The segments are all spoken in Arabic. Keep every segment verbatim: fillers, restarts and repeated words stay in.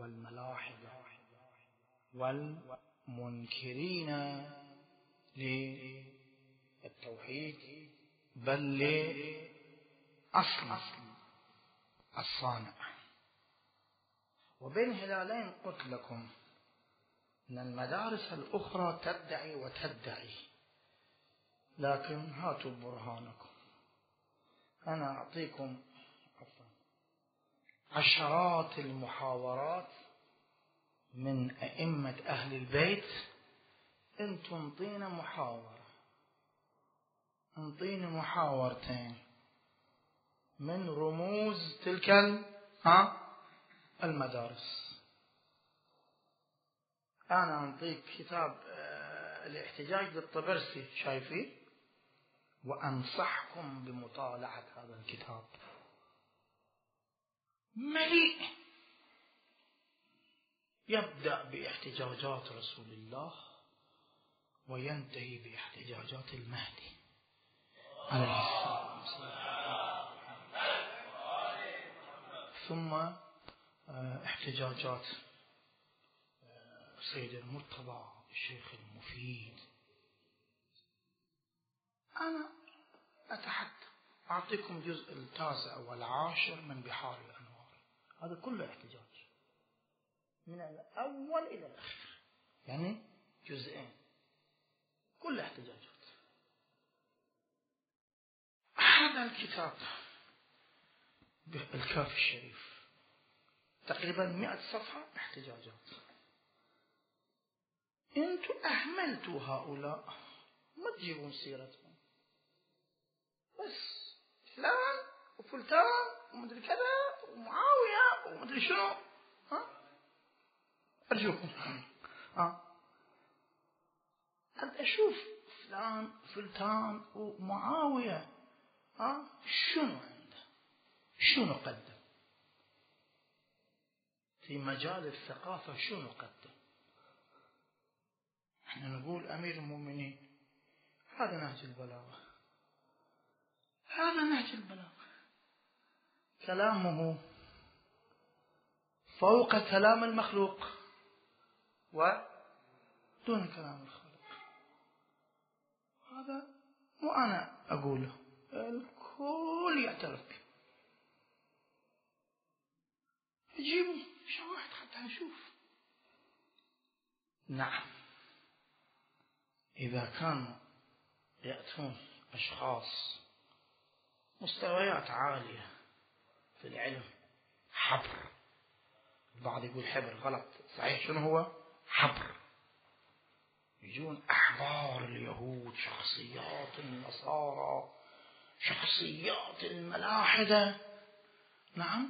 والملاحدة والمنكرين للتوحيد بل لأصل الصانع. وبين هلالين قلت لكم أن المدارس الأخرى تدعي وتدعي، لكن هاتوا برهانكم. أنا أعطيكم عشرات المحاورات من أئمة أهل البيت، أنتم انطينا محاورة، انطينا محاورتين من رموز تلك المدارس. أنا أنطيك كتاب الاحتجاج للطبرسي، شايفيه؟ وأنصحكم بمطالعة هذا الكتاب، مليء، يبدأ باحتجاجات رسول الله وينتهي باحتجاجات المهدي عليه السلام، ثم احتجاجات سيد المرتضى، الشيخ المفيد. أنا أتحدى أعطيكم جزء التاسع والعاشر من بحار الأنوار، هذا كله احتجاج من الأول إلى الأخير، يعني جزئين كل احتجاجات. هذا الكتاب بالكافي الشريف تقريبا مئة صفحة احتجاجات. انتوا أهملتوا هؤلاء، ما تجيبون سيرتهم، بس فلان وفلتان ومدري كذا ومعاوية ومدري شنو. ها أرجوكم ها أنت أشوف فلان فلتان ومعاوية، ها شنو عنده، شنو قدم في مجال الثقافة، شنو قدم. احنا نقول أمير المؤمنين، هذا نهج البلاغة، هذا نهج البلاغة، كلامه فوق كلام المخلوق ودون كلام الخالق. هذا مو أنا أقوله، الكل يعترف به. جيبوا شواهد حتى نشوف. نعم، إذا كانوا يأتون أشخاص مستويات عالية في العلم، حبر، البعض يقول حبر، غلط، صحيح شنو هو حبر، يجون أحبار اليهود، شخصيات النصارى، شخصيات الملاحدة، نعم،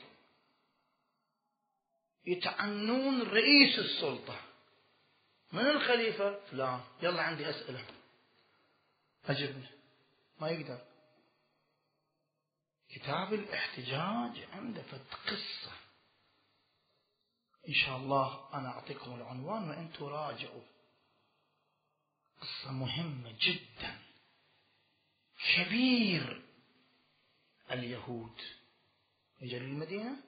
يتعنون رئيس السلطة، من الخليفة فلان، يلا عندي أسئلة أجبني، ما يقدر. كتاب الاحتجاج عنده فت قصة، إن شاء الله أنا أعطيكم العنوان وأنتم راجعوا. قصة مهمة جدا. كبير اليهود يجي للمدينة،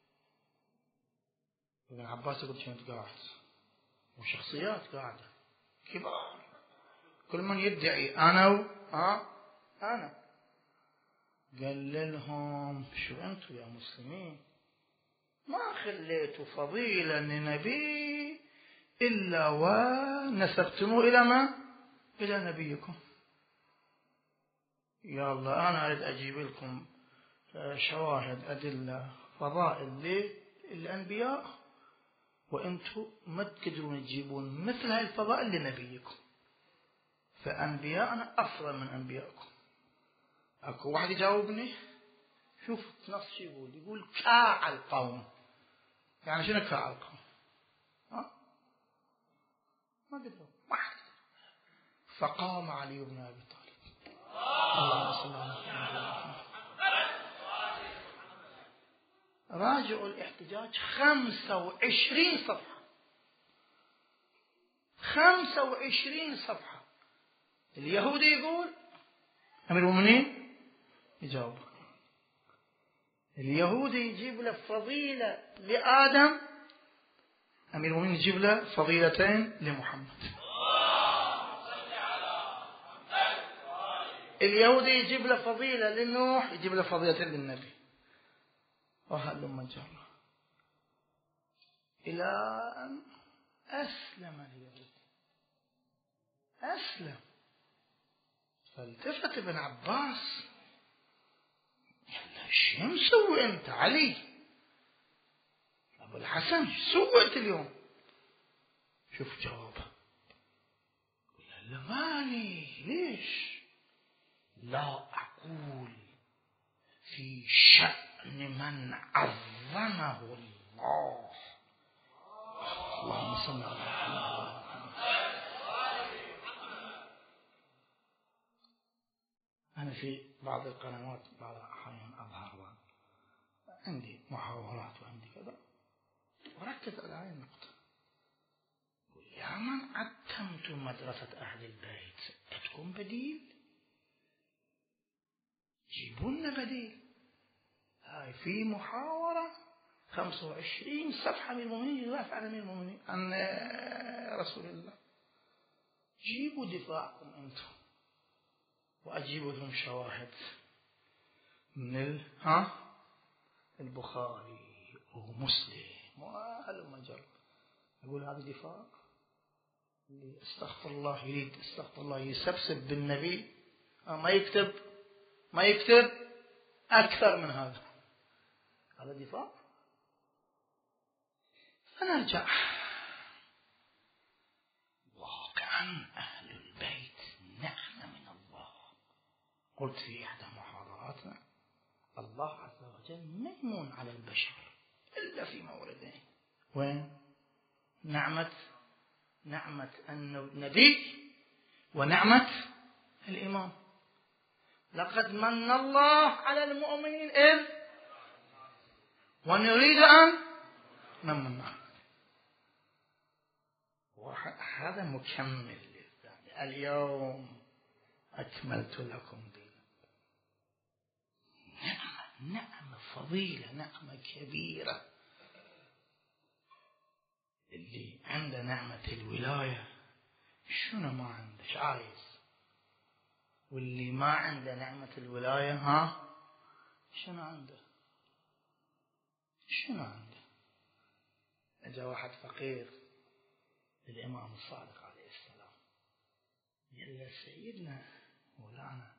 ابن عباس يقول كنت قاعد وشخصيات قاعدة كبار، كل من يدعي أنا و... ها أنا قال لهم شو أنتم يا مسلمين ما خليتوا فضيلة لنبي إلا ونسبتموه إلى ما؟ إلى نبيكم. يا الله أنا أريد أجيب لكم شواهد أدلة فضائل للأنبياء، وأنتم ما تقدرون تجيبون مثل هاي الفضائل لنبيكم، فأنبياءنا أفضل من أنبيائكم. أكو واحد يجاوبني؟ شوف نص شي يقول، يقول كاع القوم، يعني شنو كاع القوم؟ ها؟ ما قدروا واحد. فقام علي بن أبي طالب، اللهم صل على محمد. راجعوا الاحتجاج خمسة وعشرين صفحة، خمسة وعشرين صفحة. اليهودي يقول أمير المؤمنين يجاوب، اليهودي يجيب له فضيلة لآدم أمير المؤمنين يجيب له فضيلتين لمحمد، اليهودي يجيب له فضيلة لنوح، يجيب له فضيلتين للنبي، وهلم جرا إلى أن أسلم اليهودي، أسلم. فالتفت ابن عباس قال شو مسوي أنت علي أبو الحسن، شو سويت اليوم؟ شوف جوابه، قال له ماني ليش لا أقول في شأن من عظمه الله. اللهم صل على محمد. أنا في بعض القنوات بعض الأحيان أظهر عندي محاورات وعندي كذا، وركز على هذه النقطة. يا من عتمت مدرسة أهل البيت، عندكم بديل؟ جيبوا لنا بديل. هاي في محاورة خمسة وعشرين صفحة من المؤمنين يدافع عن أمير المؤمنين عن رسول الله. جيبوا دفاعكم أنتم وأجيبوا لهم شواهد من ال... ها البخاري ومسلم وهلم جرا. أقول هذا دفاع؟ اللي استغفر الله يريد استغفر الله يسبسب بالنبي ما يكتب ما يكتب أكثر من هذا، هذا دفاع؟ فنرجع واقعا أهل البيت نعمة من الله. قلت في إحدى محاضراتنا الله عز وجل ميمون على البشر إلا في موردين. وين؟ نعمة نعمة النبي ونعمة الإمام. لقد من الله على المؤمنين إذ ونريد أن نمن. هذا مكمل للثاني. اليوم أكملت لكم دينكم. نعمة نعمة فضيلة، نعمة كبيرة. اللي عنده نعمة الولاية شنو ما عندش عايز، واللي ما عنده نعمة الولاية ها شنو عنده شنو عنده. اجا واحد فقير للإمام الصادق عليه السلام قال له سيدنا مولانا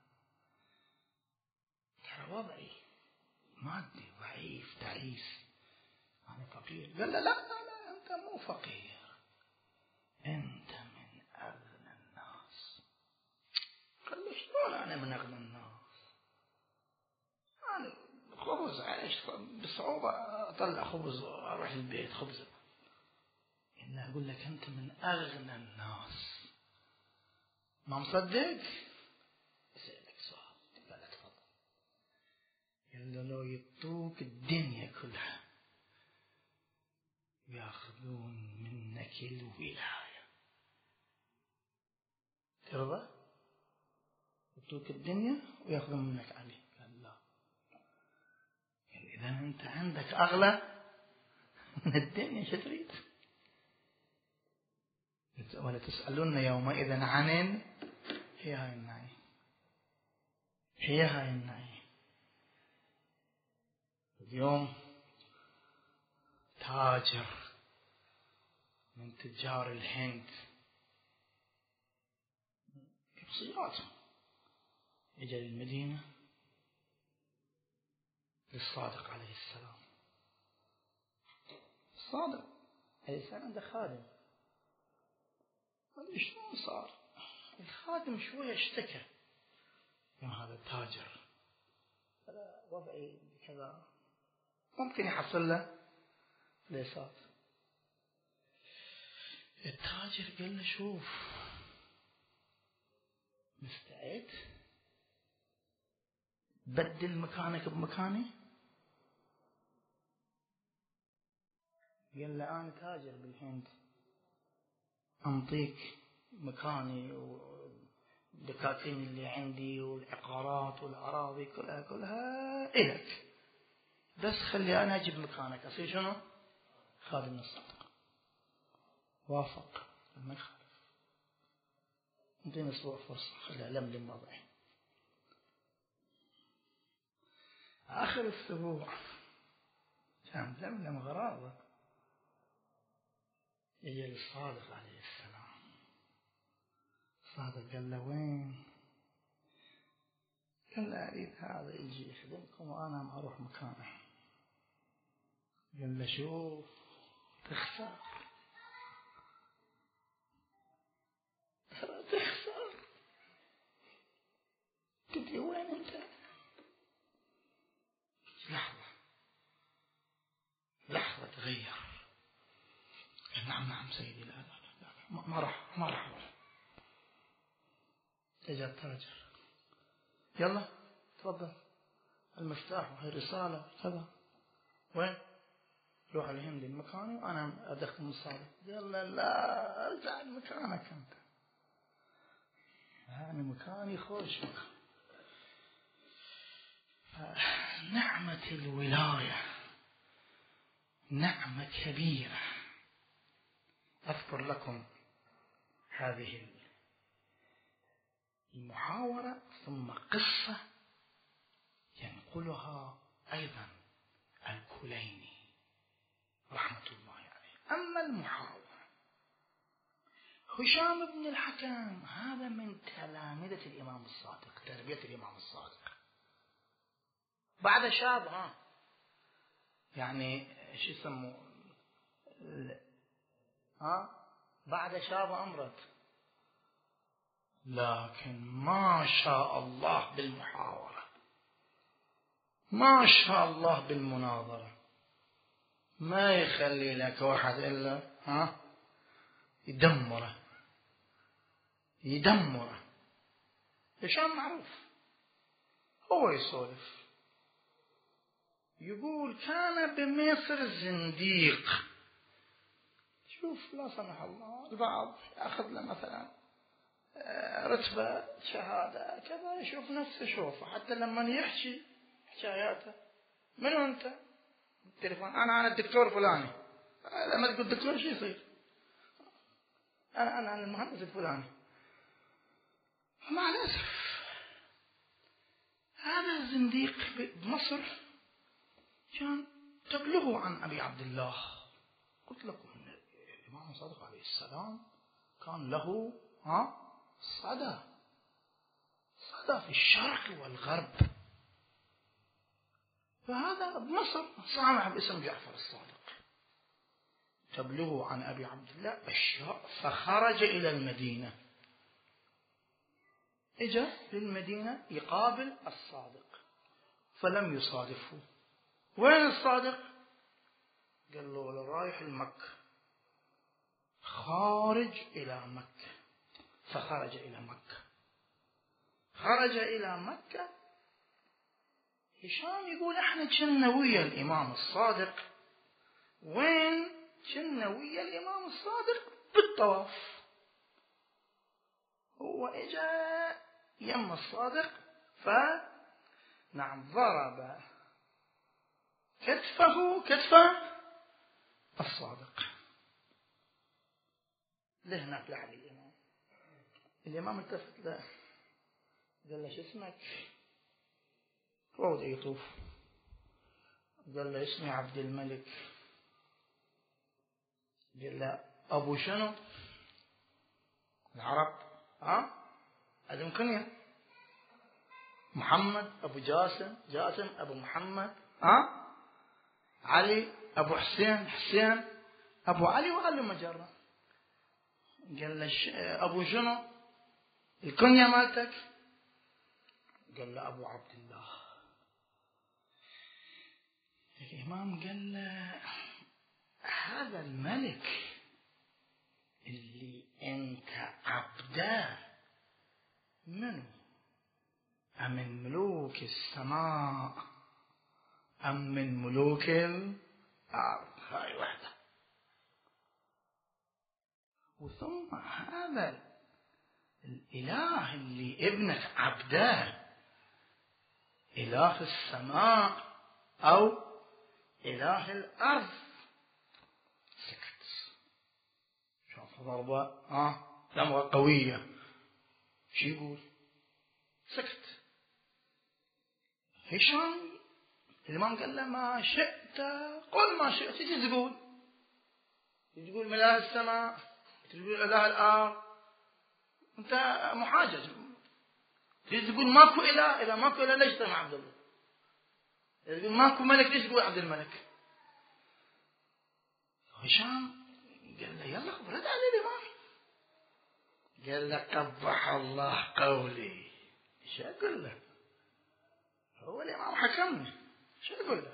ترى وضعي مادي ضعيف تعيس، أنا فقير. قال له لا لا لا أنت مو فقير، أنت من أغنى الناس. قال له شلون أنا من أغنى الناس؟ أنا خبز عيش بصعوبة أطلع خبز وأروح البيت خبز. إنه أقول لك أنت من أغنى الناس. ما مصدق؟ أسألك سؤال. قال له تفضل. قال له لو يعطوك الدنيا كلها يأخذون منك الولاية ترضى؟ يعطوك الدنيا ويأخذون منك علي. قال لا. قال إذا أنت عندك أغلى من الدنيا شو تريد؟ ولا تسألون يومئذ عن هي هاي النعيم، هي هاي النعيم. اليوم تاجر من تجار الهند بصيغاتهم اجى للمدينة للصادق عليه السلام. الصادق عليه السلام عنده خادم، قال شلون صار؟ الخادم شوية اشتكى من هذا التاجر، قال وضعي كذا، ممكن يحصل له ليسات. التاجر قال له شوف مستعد بدل مكانك بمكاني؟ قال له أنا تاجر بالهند، أنطيك مكاني والدكاكين اللي عندي والعقارات والأراضي كلها كلها إلك، بس خلي أنا أجيب مكانك أصير شنو؟ خادم الصادق. وافق ما يخالف، انطيني اسبوع فرصة خليها لملم وضعي. آخر الأسبوع كان لملم غراضه، يجي للصادق عليه السلام. الصادق قال له وين؟ قال له أريد هذا يجي يخدمكم وأنا أروح مكانه. قال له شوف تخسر، ترى تخسر. قلت له وين أنت؟ لحظة لحظة تغير. نعم نعم سيدي، لا لا لا, لا. ما راح ما راح أروح. اجى التاجر، يلا تفضل المفتاح وهي رسالة كذا. وين؟ روح الهند المكاني وأنا أدخل مصادق. قال لا لا ارجع لمكانك أنت، أنا مكاني خوش مكان. نعمة الولاية نعمة كبيرة. أذكر لكم هذه المحاورة ثم قصة ينقلها أيضا الكليني رحمة الله عليه. أما المحاورة، هشام بن الحكم هذا من تلامذة الإمام الصادق، تربية الإمام الصادق. بعد شاب ها يعني ايش يسموه ها بعد شاب أمرت، لكن ما شاء الله بالمحاورة، ما شاء الله بالمناظرة. ما يخلي لك واحد إلا ها يدمره يدمره. هشام معروف، هو يسولف يقول كان بمصر زنديق. شوف لا سمح الله البعض يأخذ له مثلا رتبة شهادة كذا، يشوف نفسه شوفه، حتى لما يحكي حكاياته من أنت؟ التليفون أنا أنا الدكتور فلاني. لما تقول دكتور شو يصير؟ أنا أنا المهندس الفلاني. مع الأسف هذا الزنديق بمصر كان تبلغه عن أبي عبد الله. قلت لكم أن الإمام الصادق عليه السلام كان له ها صدى صدى في الشرق والغرب. فهذا بمصر سامع باسم جعفر الصادق، تبلغه عن أبي عبد الله أشياء. فخرج إلى المدينة، إجا للمدينة يقابل الصادق فلم يصادفه. وين الصادق؟ قال له رايح المكة، خارج إلى مكة. فخرج إلى مكة، خرج إلى مكة. هشام يقول احنا كنا ويا الإمام الصادق. وين كنا ويا الإمام الصادق؟ بالطواف. هو اجا يم الصادق فنعم ضرب كتفه كتف الصادق. لهناك لعلي الإمام. الإمام التفت له قال له شو اسمك؟ هو يطوف. قال له اسمي عبد الملك. قال له أبو شنو؟ العرب ها هذا كنية. محمد أبو جاسم، جاسم أبو محمد، ها علي أبو حسين، حسين أبو علي وعلي مجرة. قال له أبو شنو الكنية مالتك؟ قال له أبو عبد الله. الإمام قال له هذا الملك اللي أنت عبده منو؟ أم من ملوك السماء أم من ملوك الأرض؟ هاي واحدة. وثم هذا الإله اللي ابنك عبده إله السماء أو إله الأرض؟ سكت. شوف ضربة ها ضربة قوية. شو يقول؟ سكت. هشام الإمام قال له ما شئت قل ما شئت. تجي تقول تقول من إله السماء، تقول إله الأرض، أنت محاجج. تجي تقول ماكو إله، إذا ماكو إله ليش تسمع عبد الله؟ إذا تقول ماكو ملك ليش تقول عبد الملك؟ هشام قال له يلا رد على الإمام. قال له قبح الله قولي. شو أقول له؟ هو الإمام حكمني، شو أقول له؟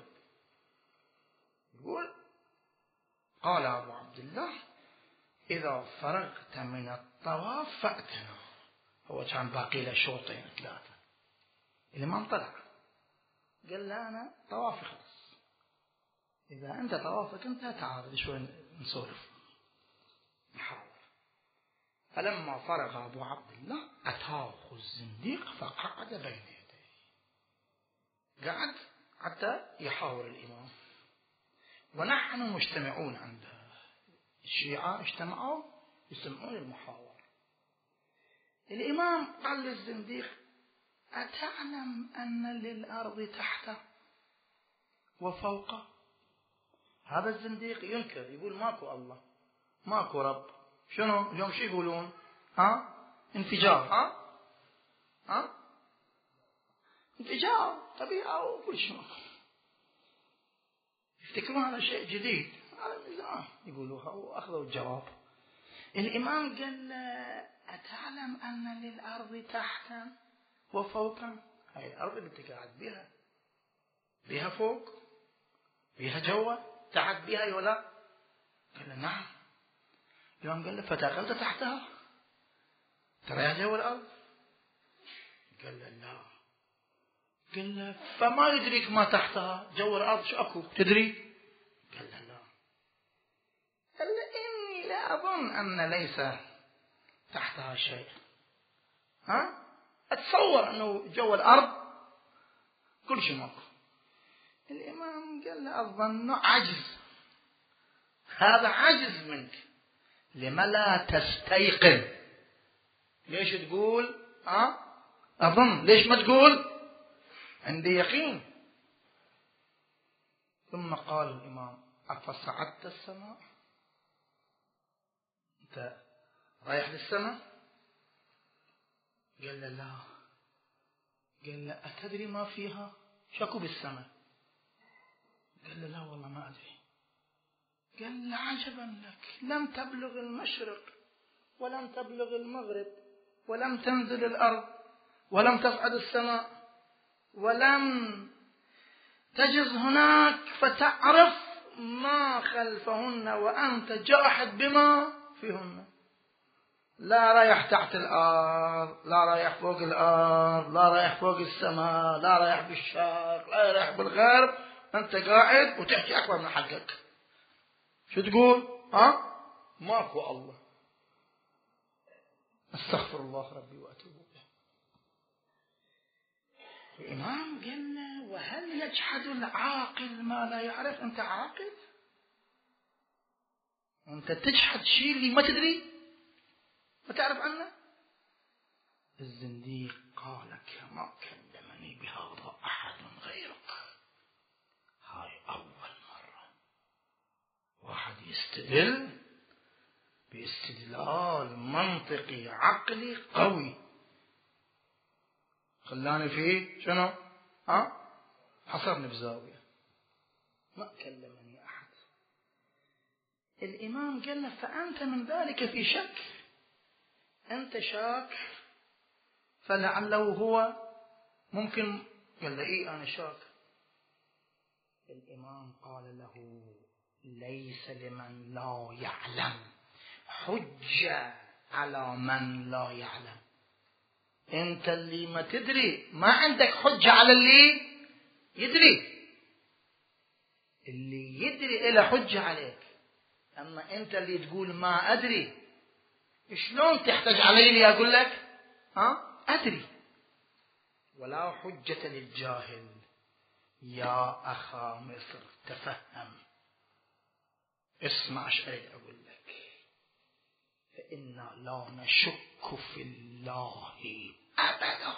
يقول قال أبو عبد الله إذا فرغت من الطواف فأتنا. هو كان باقي له شوطين ثلاثة. الإمام طلع قال له أنا طوافي خلص، إذا أنت طوافك أنت تعال شوي نسولف نحاول. فلما فرغ أبو عبد الله أتاه الزنديق فقعد بين يديه، قعد حتى يحاور الإمام. ونحن مجتمعون عنده، الشيعة اجتمعوا يسمعون المحاور. الإمام قال للزنديق أتعلم أن للأرض تحته وفوقه؟ هذا الزنديق ينكر، يقول ماكو الله ماكو رب. شنو اليوم شو يقولون؟ ها انفجار، ها ها انفجار طبيعة وكل شيء. يفتكرون هذا شيء جديد، هذا من زمان يقولوها وأخذوا الجواب. الإمام قال أتعلم أن للأرض تحتا وفوقا؟ هاي الأرض اللي أنت قاعد بها بها فوق، بها جوا، تحت بها ولا؟ قال نعم. الإمام قال له فتقلت تحتها ترى جوا الأرض؟ قال له لا. قال له فما يدريك ما تحتها جوا الأرض شو أكو تدري؟ قال له لا. قال له إني لا أظن أن ليس تحتها شيء. ها أتصور أنه جوا الأرض كل شيء ماكو. الإمام قال له أظن عجز، هذا عجز منك، لما لا تستيقن؟ ليش تقول ها أظن؟ ليش ما تقول عندي يقين؟ ثم قال الإمام أفصعدت السماء؟ أنت رايح للسماء؟ قال له لا. قال له أتدري ما فيها؟ شكو بالسماء؟ قال له لا والله ما أدري. قال له عجبا لك، لم تبلغ المشرق ولم تبلغ المغرب ولم تنزل الأرض ولم تصعد السماء ولم تجز هناك فتعرف ما خلفهن وأنت جاحد بما فيهن. لا رايح تحت الأرض، لا رايح فوق الأرض، لا رايح فوق السماء، لا رايح بالشرق، لا رايح بالغرب، أنت قاعد وتحكي أكبر من حقك. شو تقول؟ ها؟ ماكو الله. استغفر الله ربي وأتوب إليه. الإمام قال وهل يجحد العاقل ما لا يعرف؟ أنت عاقل؟ أنت تجحد شيء اللي ما تدري ما تعرف عنه؟ الزنديق قال كما كلمني بهذا أحد غيرك، هاي أول مرة واحد يستدل باستدلال منطقي عقلي قوي خلاني فيه شنو؟ ها؟ حصرني بزاوية. ما كلمني أحد. الإمام قال له فأنت من ذلك في شك؟ أنت شاك فلعله هو ممكن. قال له إيه أنا شاك. الإمام قال له ليس لمن لا يعلم حجة على من لا يعلم. أنت اللي ما تدري ما عندك حجة على اللي يدري. اللي يدري إله حجة عليك، أما أنت اللي تقول ما أدري، شلون تحتاج علي لي أقول لك ها أدري؟ ولا حجة للجاهل يا أخا مصر، تفهم، اسمع ايش اريد اقول لك. فإنا لا نشك في الله أبدا،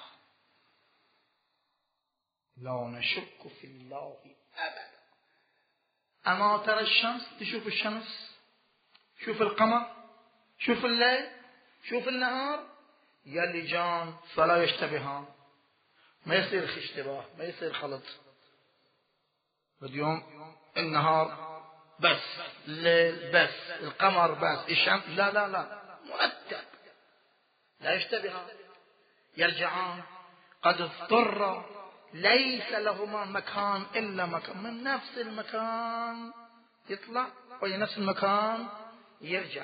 لا نشك في الله أبدا. أما ترى الشمس، تشوف الشمس، شوف القمر، شوف الليل، شوف النهار، يلجان فلا يشتبهان، ما يصير اشتباه، ما يصير خلط. اليوم النهار بس، الليل بس، القمر بس، الشمس لا لا لا، مرتب، لا يشتبهان، يرجعان. قد اضطر، ليس لهما مكان إلا مكان، من نفس المكان يطلع وهي نفس المكان يرجع.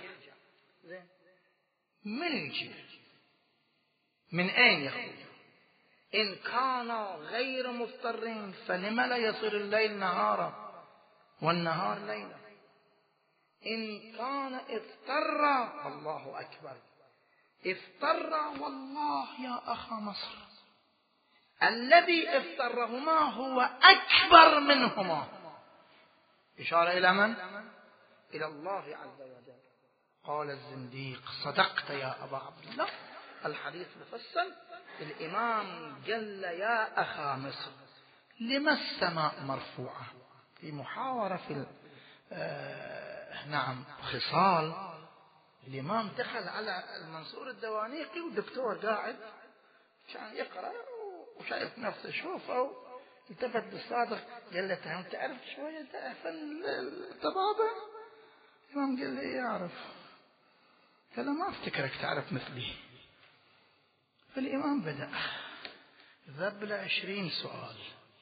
من يجي؟ من أين يخرج؟ إن كانا غير مضطرين فلم لا يصير الليل نهارا والنهار ليلا؟ إن كان اضطر، الله أكبر، اضطر والله يا أخا مصر، الذي اضطرهما هو أكبر منهما. إشارة إلى من؟ إلى الله عز وجل. قال الزنديق صدقت يا أبا عبد الله. الحديث مفصل. الإمام قال يا أخا مصر لما السماء مرفوعة؟ في محاورة في آه نعم خصال، الإمام دخل على المنصور الدوانيقي والدكتور قاعد كان يقرأ وشايف نفسه شوفه، التفت بالصادق قال له أنت تعرف شوية فن الطبابة؟ الإمام قال لي يعرف. قال ما افتكرك تعرف مثلي. فالإمام بدأ ذب له عشرين سؤال.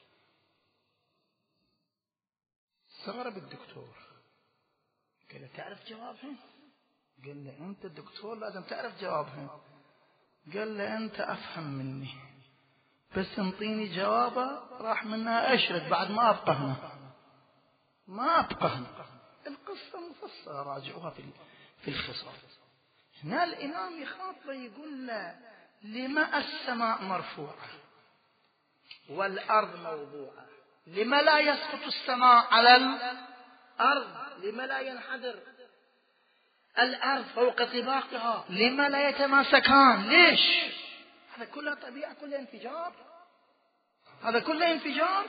استغرب الدكتور، قال له تعرف جوابهم؟ قال له أنت الدكتور لازم تعرف جوابهم. قال له أنت أفهم مني، بس انطيني جوابه راح منها أشرد بعد ما أبقى هنا، ما أبقى هنا. القصة مفصلة راجعوها في في الخصال. هنا الإمام يخاطبه يقول له لما السماء مرفوعة والأرض موضوعة؟ لما لا يسقط السماء على الأرض؟ لما لا ينحدر الأرض فوق طباقها؟ لما لا يتماسكان؟ ليش؟ هذا كله طبيعة، كله انفجار، هذا كله انفجار.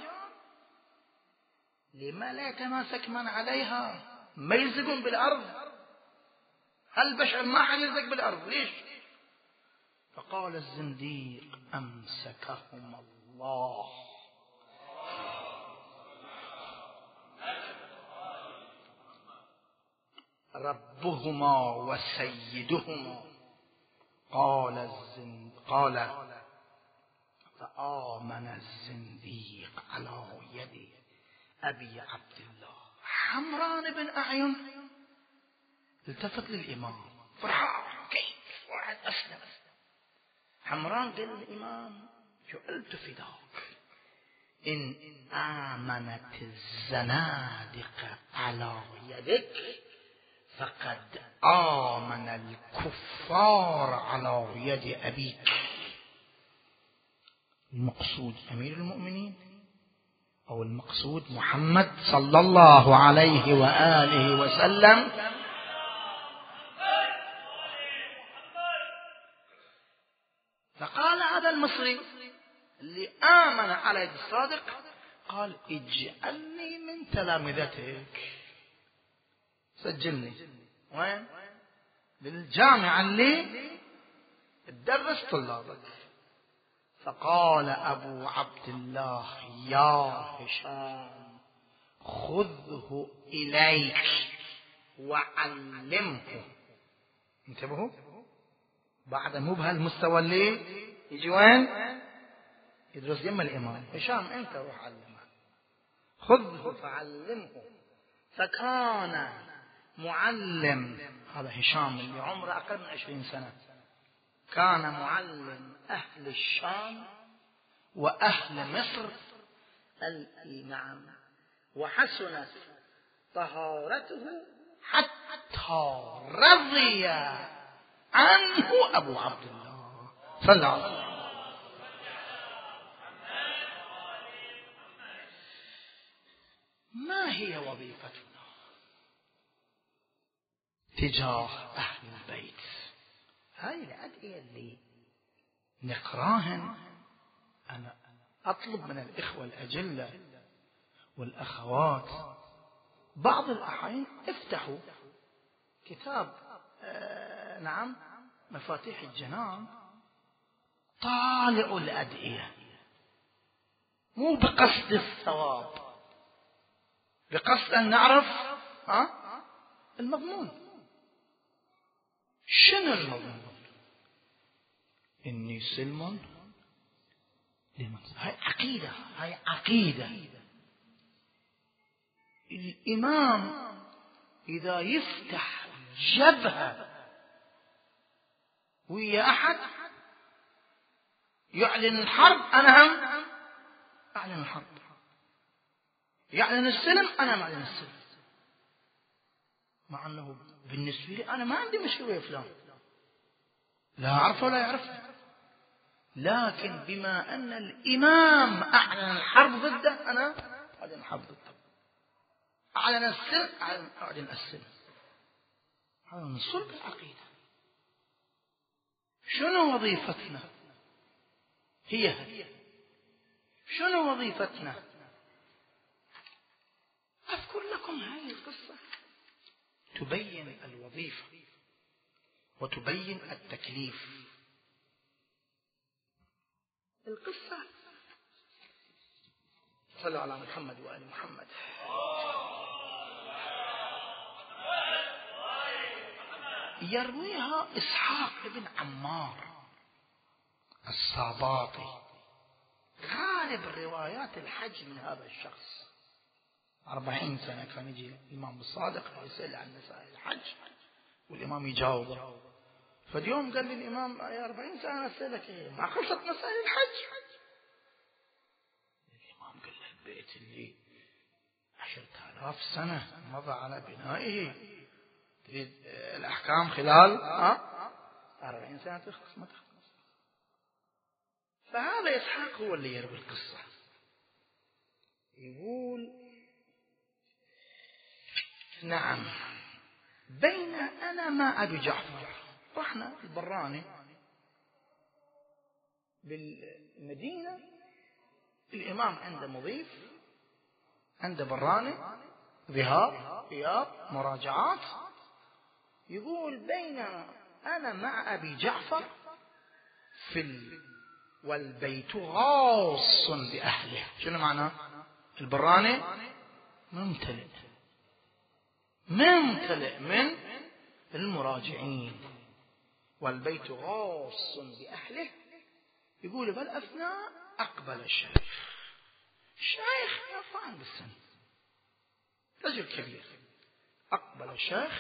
لما لا يتماسك من عليها؟ ما يلزقون بالأرض؟ البشر ما حد يلزق بالأرض، ليش؟ فقال الزنديق أمسكهم الله. ربهما وسيدهما. قال الزند قال فآمن الزنديق على يد أبي عبد الله حمران بن أعين. التفت للإمام فرحان، كيف واحد أسلم. حمران قال للإمام جعلت فداك، إن آمنت الزنادقة على يدك فقد آمن الكفار على يد أبيك. المقصود أمير المؤمنين أو المقصود محمد صلى الله عليه وآله وسلم. فقال هذا المصري اللي آمن على يد الصادق، قال اجعلني من تلامذتك، سجلني. وين؟ بالجامعة اللي تدرس طلابك. فقال أبو عبد الله يا هشام خذه إليك وعلمه. انتبهوا، بعد مو بهالمستوى اللي يجي وين؟ يدرس يم الإمام. هشام أنت روح علمه، خذه فعلمه. فكان معلم، هذا هشام اللي عمره أقل من عشرين سنة، كان معلم أهل الشام وأهل مصر. نعم، وحسنت طهارته حتى رضي عنه أبو عبد الله صلى الله عليه وسلم. ما هي وظيفتنا؟ تجاه أهل البيت. هاي الأدعية اللي نقراهن. أنا أطلب من الإخوة الأجلة والأخوات بعض الأحيان افتحوا كتاب آه نعم مفاتيح الجنان، طالعوا الأدعية، مو بقصد الثواب، بقصد أن نعرف ها المضمون. شنو المضمون؟ إني سلم لمن. هاي عقيدة، هاي عقيدة. الإمام إذا يفتح جبهة ويا أحد يعلن الحرب، أنا هم أعلن الحرب. يعلن السلم، أنا معلن السلم. مع أنه بالنسبة لي أنا ما عندي مشكلة ويا فلان، لا أعرفه ولا يعرفه، لكن بما أن الإمام أعلن الحرب ضده، أنا أعلن الحرب ضده. أعلن السلم، أعلن السلم. هذا من صلب العقيدة. شنو وظيفتنا؟ هي هي. شنو وظيفتنا؟ أذكر لكم هذه القصة تبين الوظيفة وتبين التكليف. القصة، صلوا على محمد وآل محمد. يرويها إسحاق بن عمار الصاباطي. غالب روايات الحج من هذا الشخص. أربعين سنة كان يجي الإمام الصادق يسأل عن مسائل الحج والإمام يجاوبه. فاليوم قال لي الإمام يا أربعين سنة أسألك إيه ما خلصت مسائل الحج. الإمام قال له البيت اللي عشرة آلاف سنة مضى على بنائه تريد الأحكام خلال ها أربعين سنة تخلص؟ ما تخلص. فهذا إسحاق هو اللي يروي القصة. يقول نعم بين أنا مع أبي جعفر، رحنا البراني بالمدينة، الإمام عنده مضيف، عنده براني، ذهاب إياب مراجعات. يقول بين أنا مع أبي جعفر في ال... والبيت غاص بأهله. شنو معنى؟ البراني ممتلئ ممتلئ من المراجعين، والبيت غاص بأهله. يقول بالأثناء أقبل الشيخ. الشيخ يرفعن بالسن، رجل كبير. أقبل الشيخ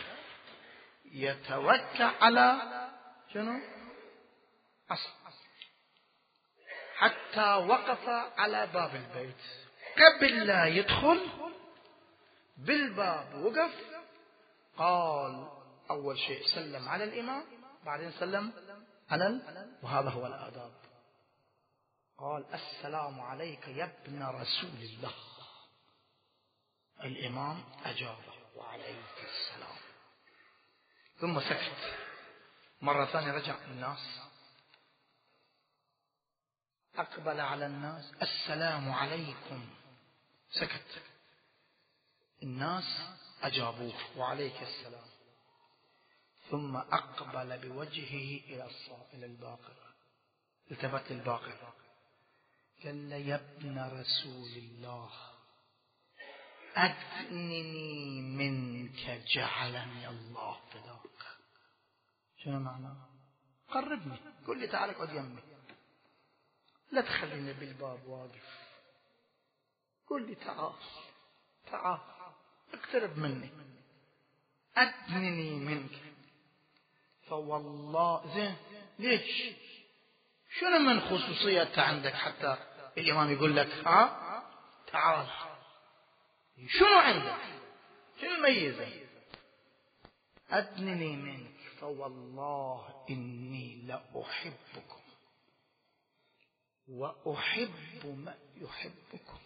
يتوكى على شنو؟ عصا، حتى وقف على باب البيت. قبل لا يدخل بالباب وقف، قال أول شيء سلم على الإمام، بعدين سلم على ال... وهذا هو الآداب. قال السلام عليك يا ابن رسول الله. الإمام أجابه وعليك السلام، ثم سكت. مرة ثانية رجع الناس، أقبل على الناس السلام عليكم، سكت. الناس أجابوه وعليك السلام، ثم أقبل بوجهه إلى إلى الباقر، التفت للباقر قال له يا ابن رسول الله أدنني منك جعلني الله فداك. شنو معنى؟ قربني، قل لي تعال اقعد يمي، لا تخليني بالباب واقف، قل لي تعال تعال اقترب مني، أدنني منك. فوالله زين ليش؟ شنو من خصوصيته عندك حتى الإمام يقول لك ها تعال؟ شنو عندك؟ شنو الميزة؟ أدنني منك فوالله إني لأحبكم وأحب ما يحبكم.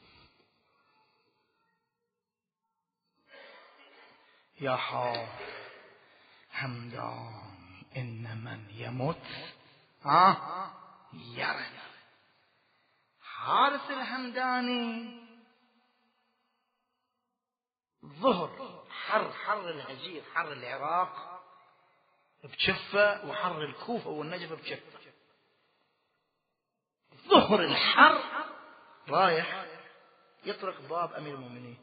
يا حار همدان إن من يموت آه يرن. حارث الهمداني ظهر حر حر الهجير، حر العراق بجفة، وحر الكوفة والنجف بجفة. ظهر الحر رايح يطرق باب أمير المؤمنين،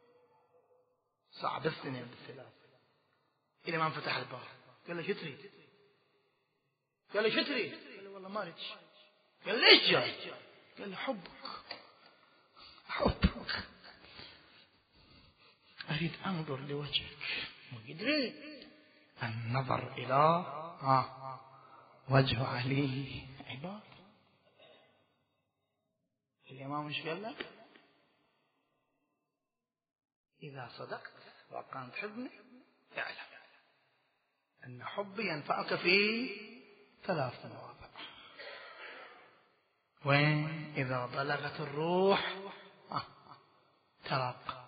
صعب السنين بالثلاث إلى ما فتح الباب. قال له شو تريد؟ قال له شو تريد؟ قال له والله ما أريد شيء. قال ليش جاي؟ قال له حبك حبك، أريد أنظر لوجهك. ويدري النظر إلى آه وجه علي عباد. الإمام ايش قال له؟ إذا صدقت وكان تحبني اعلم أن حبي ينفعك في ثلاث مواضع. وين؟ إذا بلغت الروح آه. ترق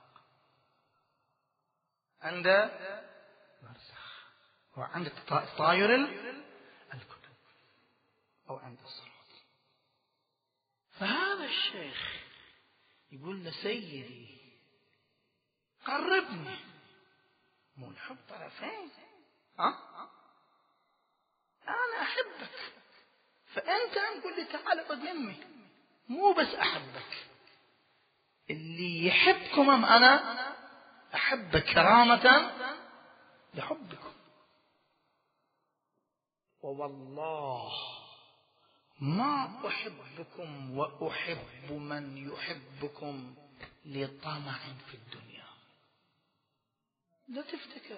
عند برزخ، وعند طاير الكتب، أو عند الصراط. فهذا الشيخ يقول له سيدي قربني، مو الحب طرفين. ها؟ أنا أحبك، فأنت نقول لي تعال اقعد يمي، مو بس أحبك، اللي يحبكم أم أنا أحبك كرامة لحبكم. ووالله ما أحبكم وأحب من يحبكم لطمع في الدنيا. لا تفتكر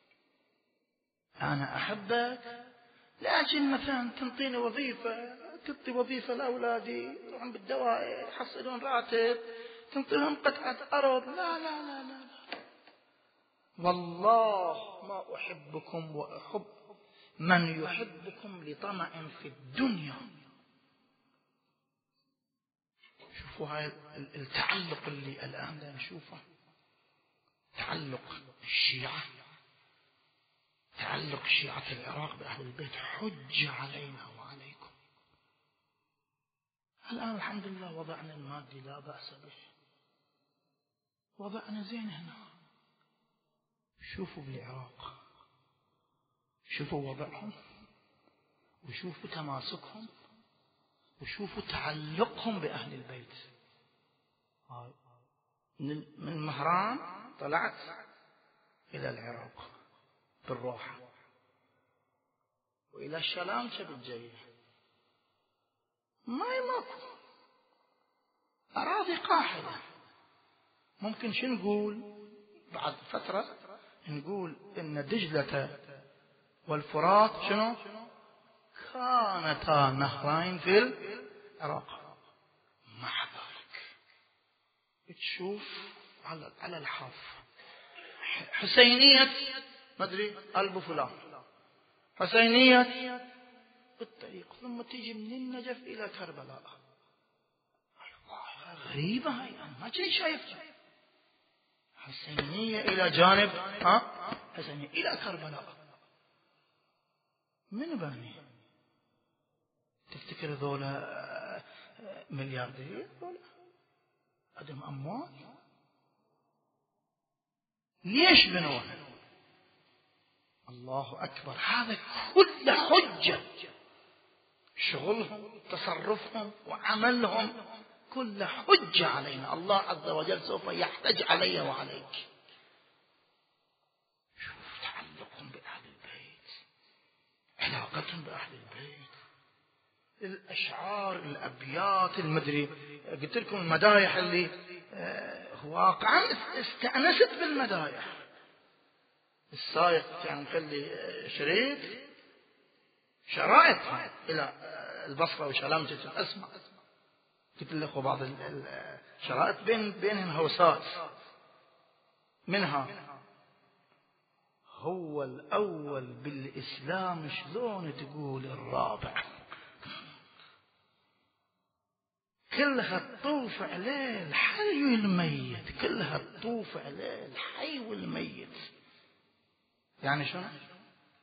أنا أحبك لكن مثلا تنطيني وظيفة، تعطي وظيفة لأولادي يروحون بالدوائر يحصلون راتب، تنطيهم قطعة أرض. لا لا لا لا, لا. والله ما أحبكم وأحب من يحبكم لطمع في الدنيا. شوفوا هاي التعلق اللي الآن نشوفه، تعلق الشيعة، تعلق شيعة العراق بأهل البيت حجة علينا وعليكم. الآن الحمد لله وضعنا المادي لا بأس به، وضعنا زين هنا. شوفوا بالعراق، شوفوا وضعهم، وشوفوا تماسكهم، وشوفوا تعلقهم بأهل البيت. من مهران طلعت إلى العراق بالروحة، وإلى الشلامشة بالجية، ما يماكو أراضي قاحلة. ممكن شو نقول بعد فترة؟ نقول إن دجلة والفرات شنو كانتا نهرين في العراق. مع ذلك تشوف على على الحافة حسينية ما أدري ألب فلان، حسينية بالطريق، ثم تيجي من النجف إلى كربلاء. غريبة هاي، أنا ما كنت شايفها. حسينية إلى جانب ها حسينية إلى كربلاء. من بني؟ تفتكر ذولا ملياردير؟ ذولا عندهم أموال. ليش بنوها؟ الله أكبر. هذا كل حجة، شغلهم تصرفهم وعملهم كل حجة علينا. الله عز وجل سوف يحتج علي وعليك. شوف تعلقهم بأهل البيت، علاقتهم بأهل البيت، الأشعار، الأبيات، المدري. قلت لكم المدايح اللي واقعا استأنست بالمدايح. السائق كان مخلي شريط شرائط إلى البصرة وشلامجة أسمع. قلت لكم بعض الشرائط بين بينهم هوسات، منها هو الأول بالإسلام شلون تقول الرابع، كلها تطوف عليه الحي والميت، كلها تطوف عليه الحي والميت. يعني شنو؟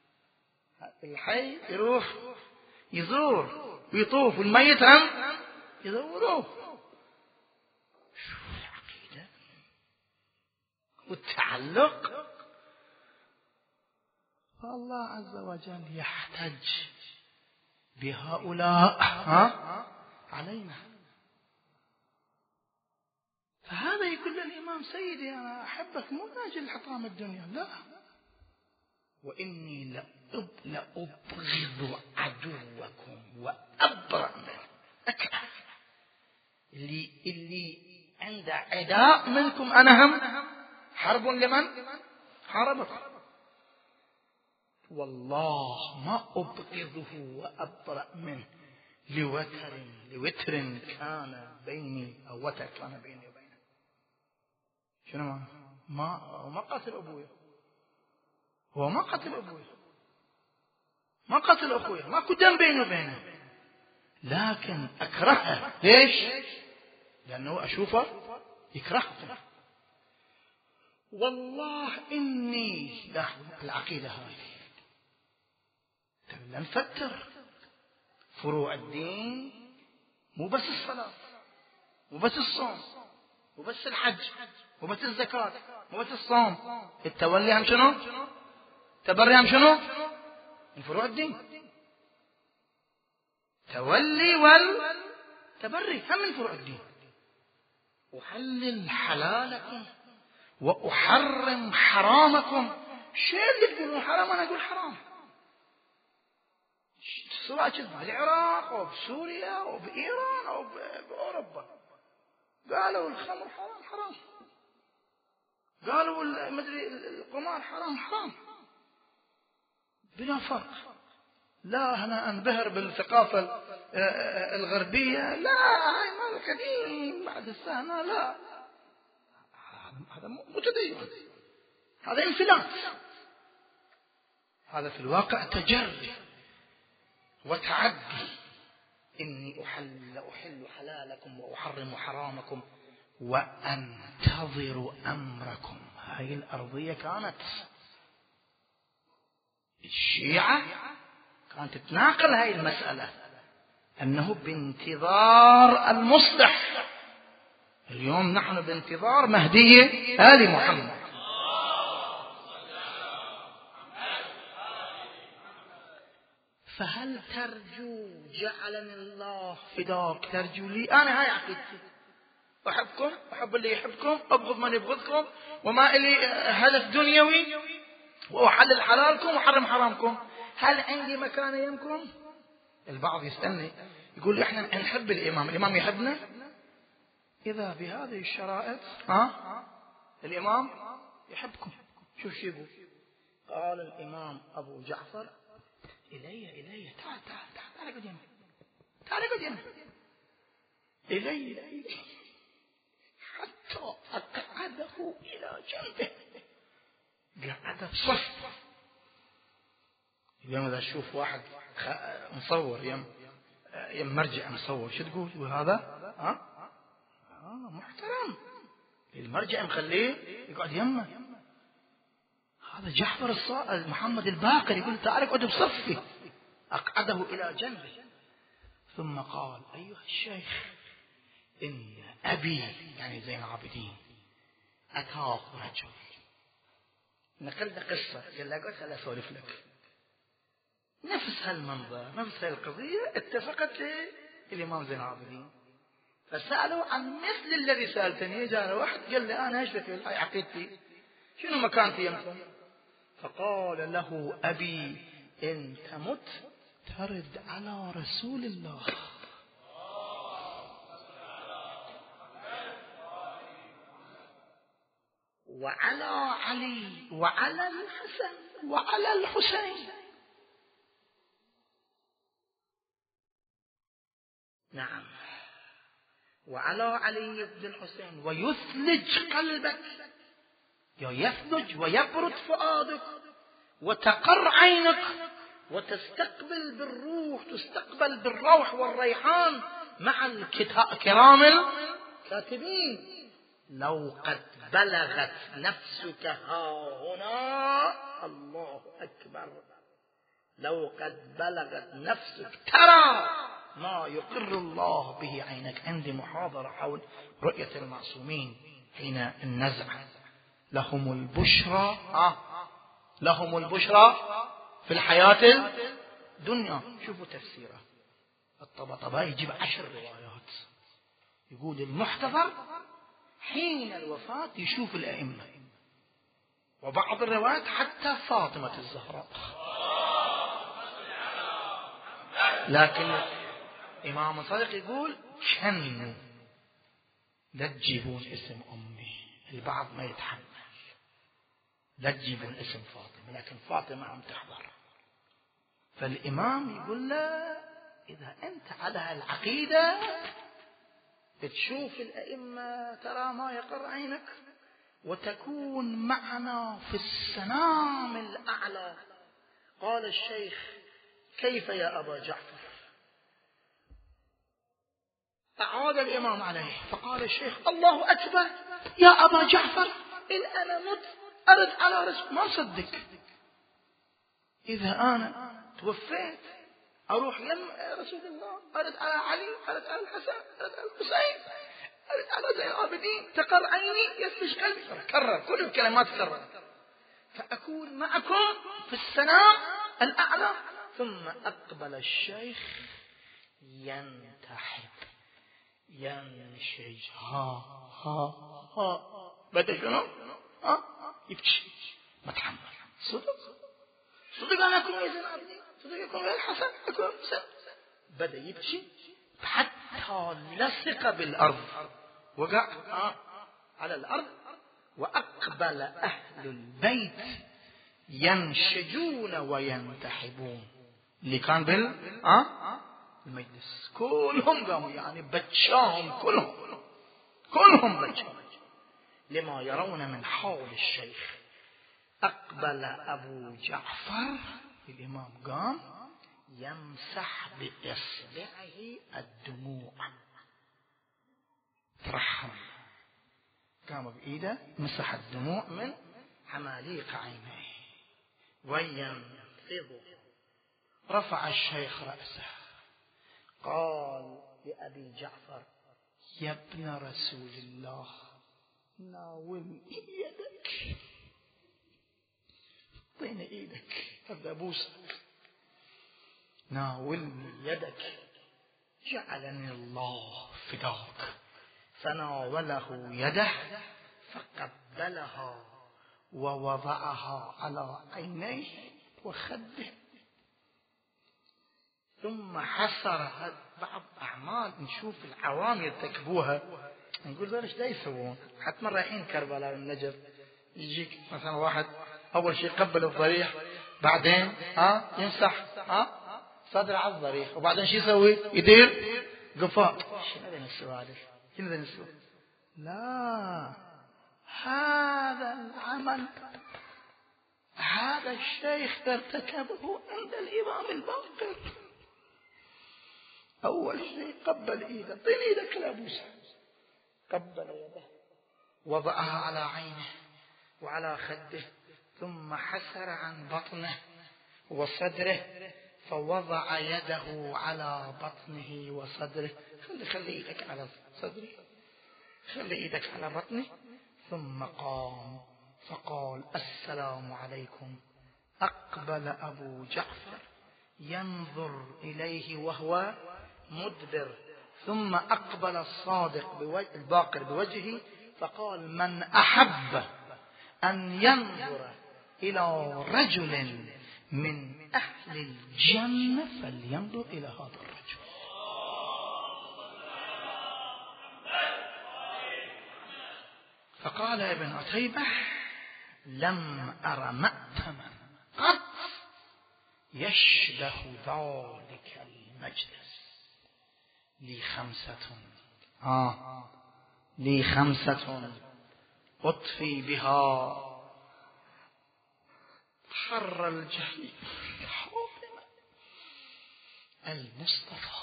الحي يروح يزور ويطوف، والميت هم يزوروه. شوف العقيدة والتعلق. فالله عز وجل يحتج بهؤلاء ها علينا. فهذا يقول للإمام سيدي أنا أحبك مو من أجل حطام الدنيا، لا، وإني لأبغض عدوكم وأبرأ منه. أكره اللي اللي عنده عداء منكم، أنا هم حرب لمن حاربكم، والله ما أبغضه وأبرأ منه لوتر لوتر كان بيني أو وتر كان بيني وبينه. شنو ما ما ما قتل أبويا، هو ما قتل أبويا، ما قتل أخويا، ما كنت دم بيني وبينه، لكن أكرهه. ليش؟ لأنه أشوفه يكرهه. والله إني لا العقيدة هذه لا نفتر فروع الدين، مو بس الصلاة، مو بس الصوم، مو بس الحج، مو بس الزكاة، مو بس الصوم، التولي هم شنو؟ تبري هم شنو؟ من فروع الدين. تولي والتبري هم من فروع الدين. أحلل حلالكم وأحرم حرامكم. شيء اللي تقولون حرام أنا أقول حرام، سواء كنت بالعراق أو بسوريا أو بإيران أو بأوروبا، قالوا الخمر حرام حرام، قالوا مدري القمار حرام حرام، بلا فرق. لا أنا أنبهر بالثقافة الغربية، لا هاي مال قديم بعد السنة، لا هذا متدين، هذا انفلات، هذا في الواقع تجري وتعدي. إني أحل أحل حلالكم وأحرم حرامكم وأنتظر أمركم. هاي الأرضية كانت الشيعة كانت تناقل هاي المسألة، أنه بانتظار المصلح. اليوم نحن بانتظار مهدي آل محمد. فهل ترجو جعلني الله فداك، ترجو لي أنا؟ هاي عقيدتي، أحبكم، أحب اللي يحبكم، أبغض من يبغضكم، وما إلي هدف دنيوي، وأحلل حلالكم وحرم حرامكم. هل عندي مكان يمكم؟ البعض يسألني يقول إحنا نحب الإمام، الإمام يحبنا. إذا بهذه الشرائط ها الإمام يحبكم. شوف شو يقول، قال الإمام أبو جعفر إلي إلي تعال تعال تعال تعال قد يمي، تعال قد يمي إلي إلي حتى أقعده إلى جنبه. قعد بصف. اليوم إذا أشوف واحد مصور يم يم مرجع مصور شو تقول؟ يقول هذا ها آه محترم، المرجع مخليه يقعد يمه. هذا جعفر الصائغ محمد الباقر يقول تعال اقعد بصفي، أقعده إلى جنبه. ثم قال أيها الشيخ إن أبي يعني زين العابدين أتاه رجل، نقلنا قصة، قال له قلت خليني أسولف لك. نفس هالمنظر نفس هالقضية اتفقت الإمام زين العابدين، فسألوا عن مثل الذي سألتني. جاء واحد قال لي أنا ايش في عقيدتي، شنو مكانتي يمكن؟ فقال له أبي إن تمت ترد على رسول الله وعلى علي وعلى الحسن وعلى الحسين. نعم، وعلى علي بن الحسين، ويثلج قلبك، يثلج ويبرد فؤادك وتقر عينك وتستقبل بالروح، تستقبل بالروح والريحان مع الكرام الكاتبين. لو قد بلغت نفسك ها هنا الله أكبر لو قد بلغت نفسك ترى ما يقر الله به عينك. عندي محاضرة حول رؤية المعصومين حين النزع. لهم البشرى آه. لهم البشرى في الحياة الدنيا. شوفوا تفسيره الطبطبائي يجيب عشر روايات، يقول المحتضر حين الوفاة يشوف الأئمة، وبعض الروايات حتى فاطمة الزهراء. لكن إمام صادق يقول كنوا لا تجيبون اسم أمي، البعض ما يتحمل، لا تجيبون اسم فاطمة، لكن فاطمة عم تحضر. فالإمام يقول له إذا أنت على العقيدة تشوف الأئمة ترى ما يقر عينك وتكون معنا في السنام الأعلى. قال الشيخ كيف يا أبا جعفر؟ أعاد الإمام عليه فقال الشيخ الله أكبر يا أبا جعفر، إن أنا مت أرد على رسول ما صدق. إذا أنا توفيت أروح يم رسول الله، أرد على علي، أرد على الحسن، أرد على الحسين، أرد على زين العابدين، تقر عيني يفلش قلبي. كرر كل الكلمات كرر. فأكون معكم في السناء الأعلى. ثم أقبل الشيخ ينتحب ينشج ها ها ها بدأ شنو؟ ها يبكي ما تحمل. صدق صدق أنا أكون يا زين العابدين، صدق يكون يا الحسن، أكون حسن. بدأ يبكي حتى لصق بالأرض، وقع آه على الأرض. وأقبل أهل البيت ينشجون وينتحبون. اللي كان بال آه المجلس كلهم قاموا يعني بتشاهم، كلهم كلهم بتشاهم لما يرون من حول الشيخ. أقبل أبو جعفر الإمام قام يمسح بإصبعه الدموع، ترحم، قام بإيده مسح الدموع من حماليق عينيه وينفض. رفع الشيخ رأسه قال لأبي جعفر يا ابن رسول الله ناولني يدك، اعطيني ايدك ابدا ابوسك، ناولني يدك جعلني الله فداك. فناوله يده فقبلها ووضعها على عينيه وخده. ثم حسر بعض أعمال نشوف العوام يرتكبوها، نقول ذلك لا يسوون. حتى مرة رايحين كربلاء والنجف يجيك مثلا واحد أول شيء يقبل الضريح، بعدين ها يمسح ها صدر على الضريح، وبعدين شو يسوي؟ يدير قفاء. شنو هذا السوالف؟ شنو هذا السوالف؟ لا، هذا العمل هذا الشيخ ارتكبه عند الإمام الباقر. أول شيء قبل إيده، طين إيدك لأبوسه، قبل يده وضعها على عينه وعلى خده، ثم حسر عن بطنه وصدره فوضع يده على بطنه وصدره. خلي خلي إيدك على صدري، خلي إيدك على بطني. ثم قام فقال السلام عليكم. أقبل أبو جعفر ينظر إليه وهو مدبر، ثم أقبل الصادق بوجه الباقر بوجهه فقال من أحب أن ينظر إلى رجل من أهل الجنة فلينظر إلى هذا الرجل. فقال ابن عتيبة لم أر مأتما قط يشبه ذلك المجلس. لي خمسة آه لي خمسة أطفي بها حر الجحيم، المصطفى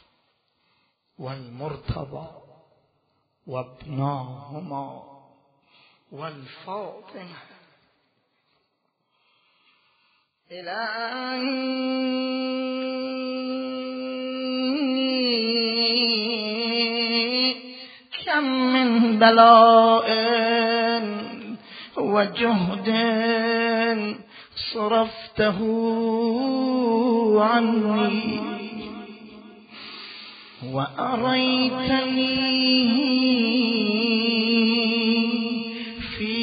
والمرتضى وابناهما والفاطمة. إلهي كم من بلاء وجهد صرفته عني وأريتني في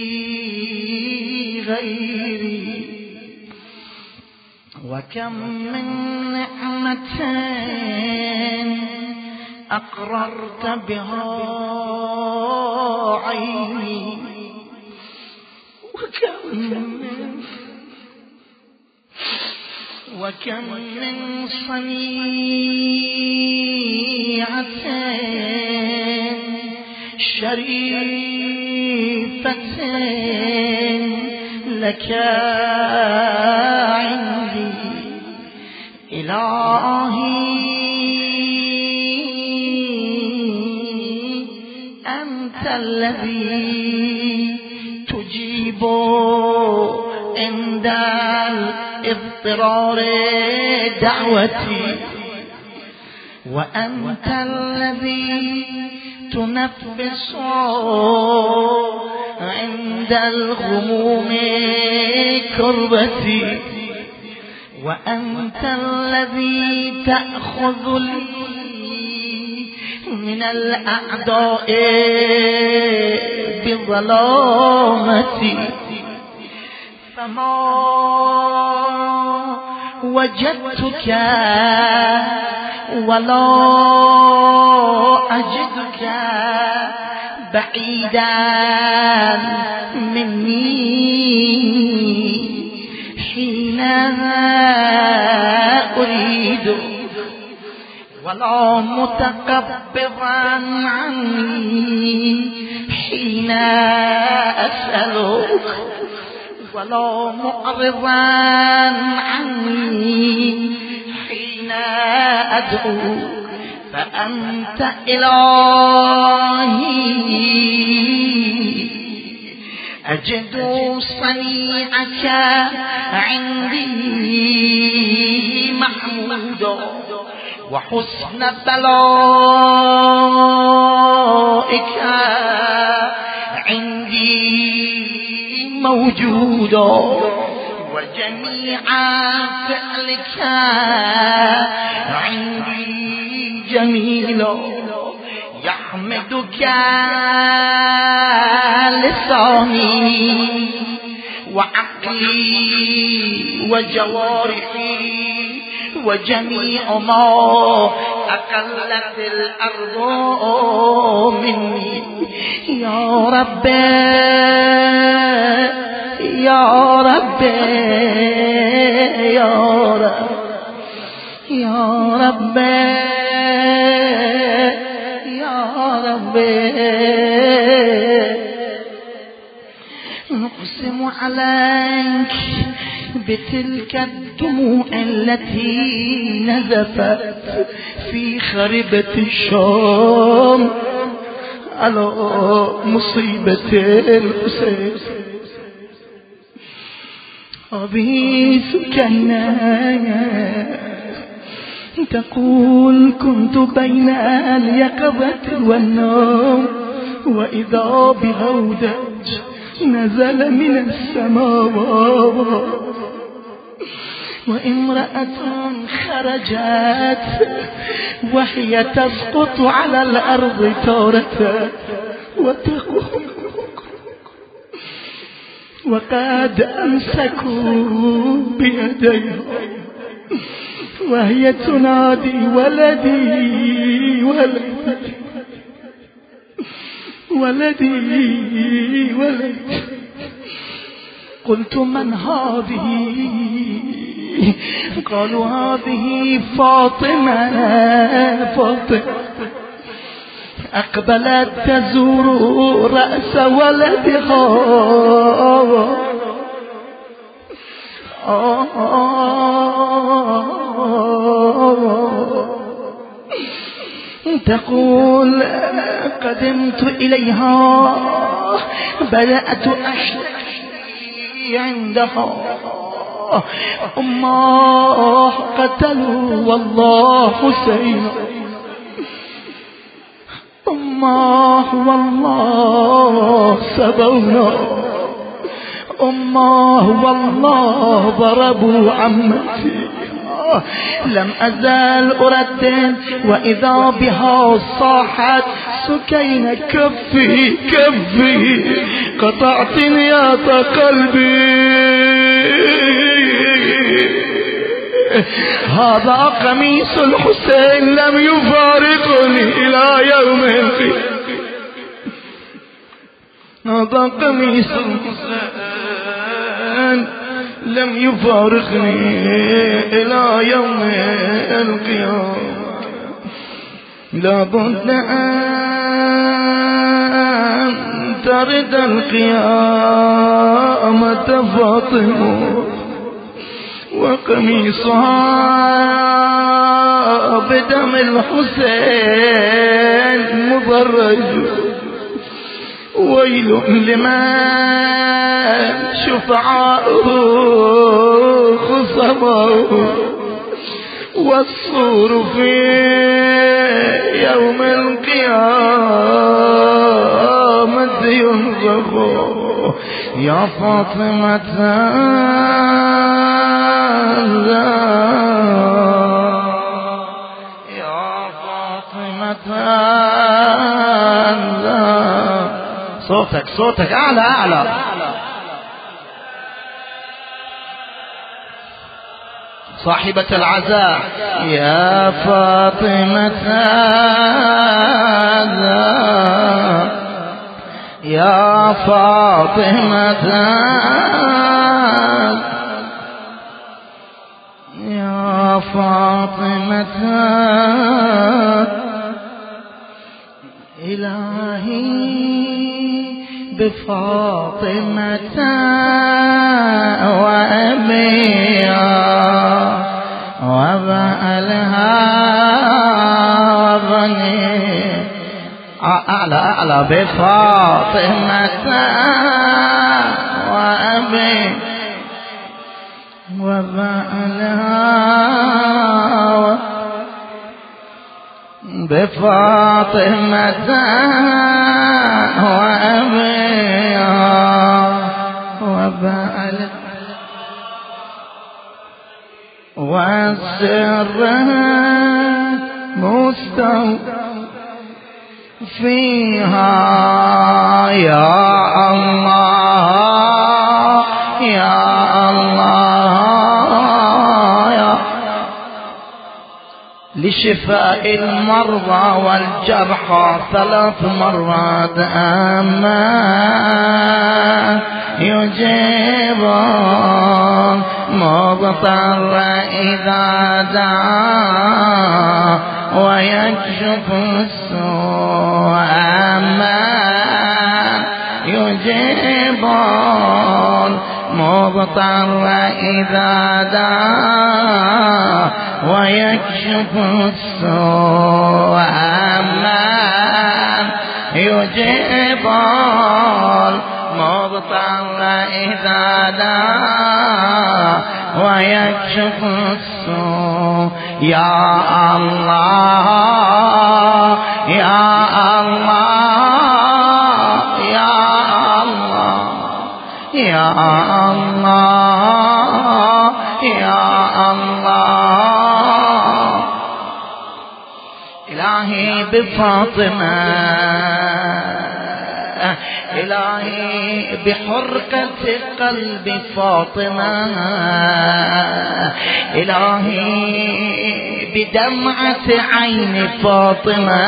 غيري وكم من نعمة أقررت بها عيني وكم من وكم من صنيعة شريفة لك عندي إلهي أنت الذي تجيب عند اضطرار دعوتي وأنت الذي تنفس عند الغموم كربتي وأنت الذي تأخذ لي من الأعداء بظلامتي فما وجدتك ولا أجدك بعيدا مني حين أريد ولا متكبرا عني حين أسألك ولا معرضا عني حين أدعوك فأنت إلهي أجد صنيعك عندي محمودا وحسن بلائك عندي موجودا وجميع فعلك عندي جميلا يحمدك لساني وعقلي وجوارحي وجميع ما أقلت الأرض مني يا رب يا رب يا رب يا رب يا رب نقسم عليك بتلك الدموع التي نزفت في خربة الشام على مصيبة الحسين هذه سكينة تقول كنت بين اليقظة والنوم وإذا بهودج نزل من السماوات وامرأة خرجت وهي تسقط على الأرض تارة وتقول وقد أمسكوا بيديها وهي تنادي ولدي ولدي ولدي ولدي قلت من هذه قالوا هذه فاطمة فاطمة أقبلت تزور رأس ولدها تقول قدمت إليها بدأت أشتكي عندها أماه قتلوا والله حسين، أماه والله سبونا، أماه والله ضربوا عمتي. لم أزال أردد وإذا بها صاحت سكينة كفي كفي قطعت نياط قلبي، هذا قميص الحسين لم يفارقني إلى يوم القيامة، هذا قميص الحسين لم يفارقني إلى يوم القيامة. لابد أن ترد القيامة فاطمة وقميصها بدم الحسين مضرج، ويل لمن شفعاؤه خصمه، والصور في يوم القيامة ينفخ. يا فاطمة يا فاطمة صوتك صوتك أعلى أعلى. صاحبة العزاء يا فاطمة يا فاطمة يا فاطمة إلهي بفاطمة وأبيها وبألها وبني أعلى أعلى بفاطمة وأبي وبألها بفاطمة وأبيها وبألها وسرها مستوفيها يا الله يا الله يا لشفاء المرضى والجرحى ثلاث مرات أما يجيب مضطر إذا دعا ويكشف السوء أما يجيب مضطر إذا دعا ويكشف السوء أما يجيب مضطر إذا دعا ويكشف السوء يا الله يا الله يا الله يا الله يا الله إلهي بفاطمة إلهي بحرقة قلب فاطمة إلهي بدمعة عين فاطمة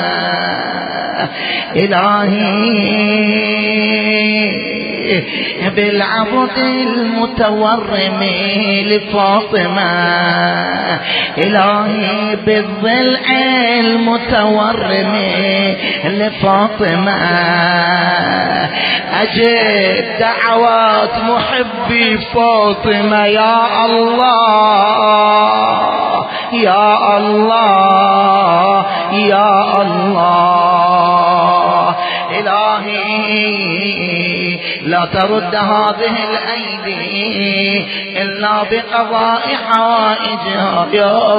إلهي بالعبد المتورم لفاطمة إلهي بالضلع المتورم لفاطمة أجب دعوات محبي فاطمة يا الله يا الله يا الله إلهي لا لا ترد هذه الأيدي إلا بقضاء حوائجها يا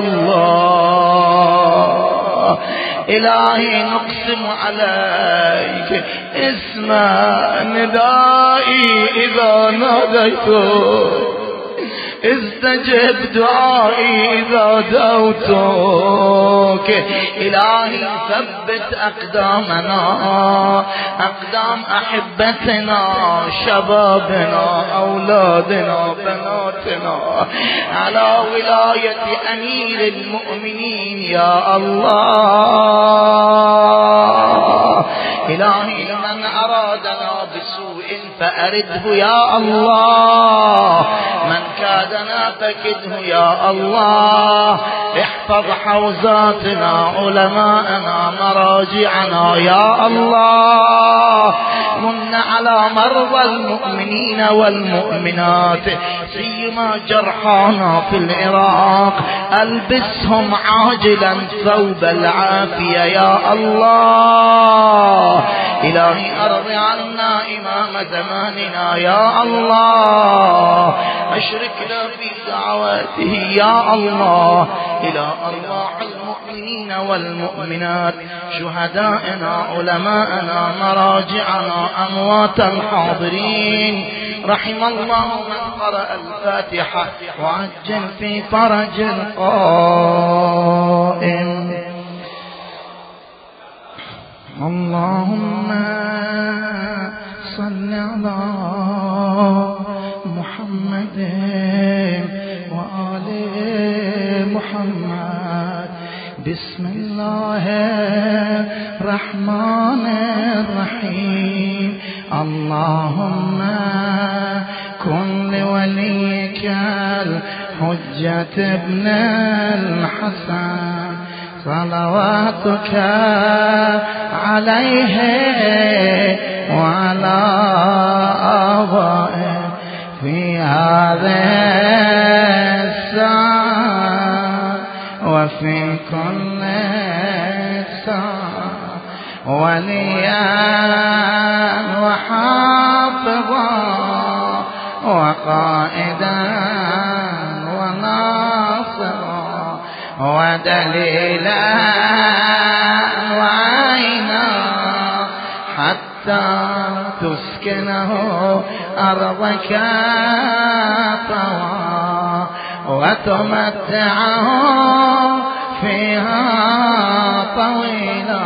الله. إلهي نقسم عليك اسمع ندائي إذا ناديتك، استجب دعائي إذا دعوتك. إلهي ثبت أقدامنا، أقدام أحبتنا، شبابنا، أولادنا، بناتنا على ولاية أمير المؤمنين يا الله. إلهي من أرادنا بسوء فأرده يا الله، من كادنا فكده يا الله. احفظ حوزاتنا، علماءنا، مراجعنا يا الله. من على مرضى المؤمنين والمؤمنات سيما جرحانا في العراق، ألبسهم عاجلا ثوب العافية يا الله. إلهي أرض عنا إمام زماننا يا الله، أشركنا في دعواته يا الله. إلى أرواح المؤمنين والمؤمنات، شهدائنا، علماءنا، مراجعنا، أموات الحاضرين، رحم الله من قرأ الفاتحة وعجل في فرج القائم. اللهم صل على محمد وآل محمد. بسم الله الرحمن الرحيم. اللهم كن لوليك الحجة ابن الحسن صلواتك عليه وعلى آبائه في هذه الساعة وفي كل ساعة، وليا وحافظا وقائدا وناصرا ودليلا وعينا، حتى تسكنه أرضك طوى وتمتعه فيها طويلا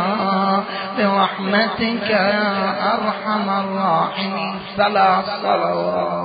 برحمتك يا أرحم الراحمين. ثلاث صلوات.